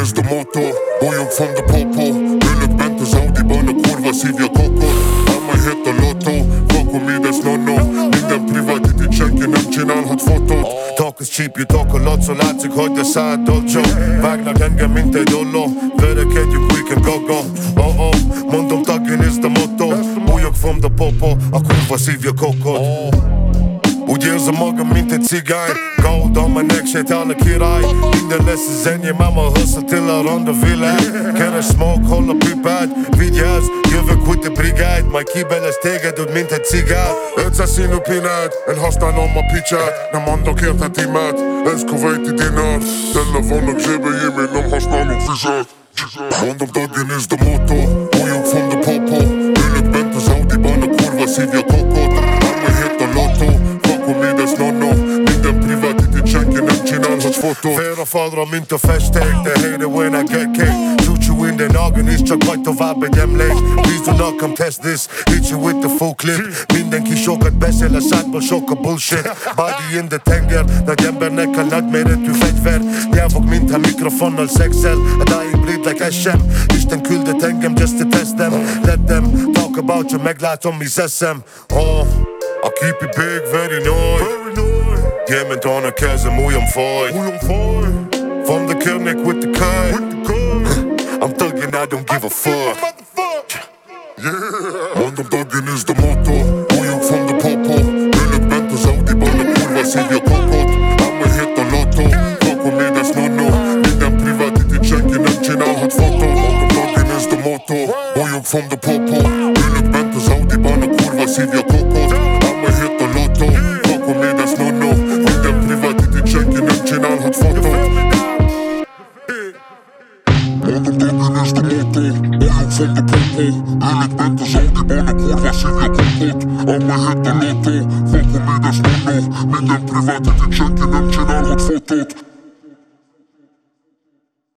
is the motto. Bojog from the popo. Ülök bent az Audiban, a kurva szívja kokot. I'ma hit the lotto. Fuck with me, that's no-no. Minden privát itt senki nem csinálhat fotót. Talk is cheap, you talk a lot, so látszik, hogy a szád dolcsó. Vágnak engem, mint egy olló. Verekedjük, we can go-go. Oh-oh, mondom, talking is the motto. Bojog from the popo, a kurva szívja kokot. Úgy érzem magam, mint egy cigány. Gold on my neck, sétál a király. Minden lesz az enyém, ám a hustle till a ronda világ. Keres smoke, hol a pipád. Vigyázz, jövök with the brigade. Majd kibelez téged, úgy mint egy cigár. 500 színű pinát, én használom a picsát. Nem mondok érte timát, ez kuwaiti dinár. Tele vannak zsebejém, én nem használok vizet. Mondom, talking is the motto. Bojog from the popo. Ülök bent az Audiban, a kurva szívja kokot. I'ma hit the lotto. No, minden privát itt senki nem csinálhat fotó. Fél a falra, mint a festék. They hate it when I get cake. Shoot you in the noggin, és csak vagy tovább egy emlék. Please do not come test this. Hit you with the full clip. Mindenki sokat beszél, a szádból sok a bullshit. Body in the tenger. Nagy embernek a nagyméretű fegyver. Nyelvok, mintha mikrofonnal szexel. A dying bleed like SM. Isten küldött engem just to test them. Let them talk about you, meglátom, mi szeszem. Oh, I keep it big, very nice. Jämt on a kezem, ujjam faj. From the Kernek with the kite. I'm thugging, I don't give a fuck. Mondom, talking is the motto. Bojog from the popo. Ülök bent az Audiban, a kurva szívja kokot. I'ma hit the lotto. Fuck with me, that's no-no. Minden privát itt senki nem csinálhat fotót. Mondom, talking is the motto. Bojog from the popo. Ülök bent az Audiban, a kurva szívja kokot. I'ma hit the lotto. Fuck with me, that's no-no. Minden privát itt senki nem csinálhat fotót. Mondom, talking is the motto. Bojog from the popo. Ülök bent az Audiban, a kurva szívja kokot. I'ma hit the lotto. Fuck with me, that's no-no. Minden privát itt senki nem csinálhat fotót.